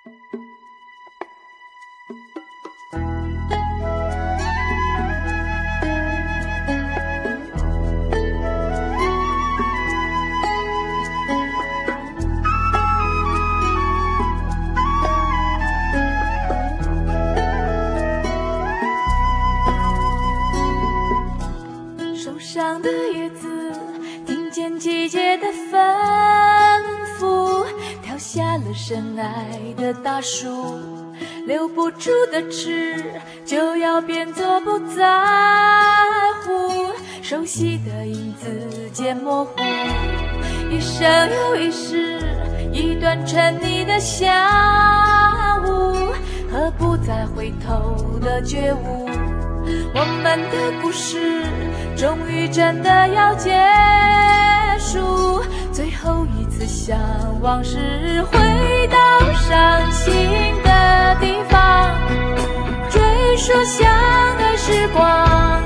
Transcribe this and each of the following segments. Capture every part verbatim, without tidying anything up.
树上的叶子听见季节的吩咐，跳下了深爱的大树，留不住的痴就要变作不在乎，熟悉的影子渐模糊，一生又一世，一段沉溺的下午和不再回头的觉悟，我们的故事终于真的要结束，最后一次向往事回到伤心的地方，追溯相爱时光，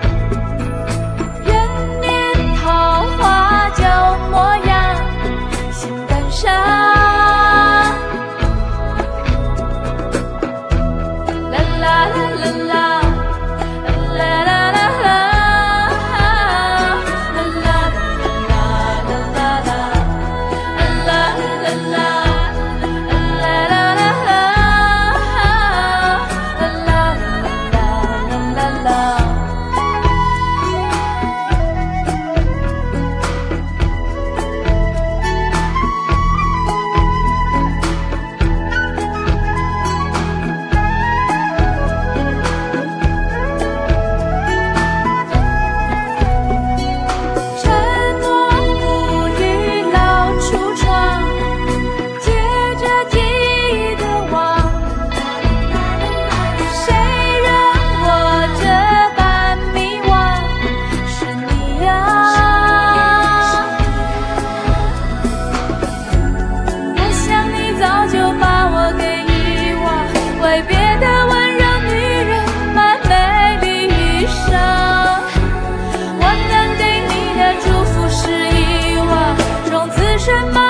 人面桃花旧模样，心感伤。啦啦啦啦啦。什么？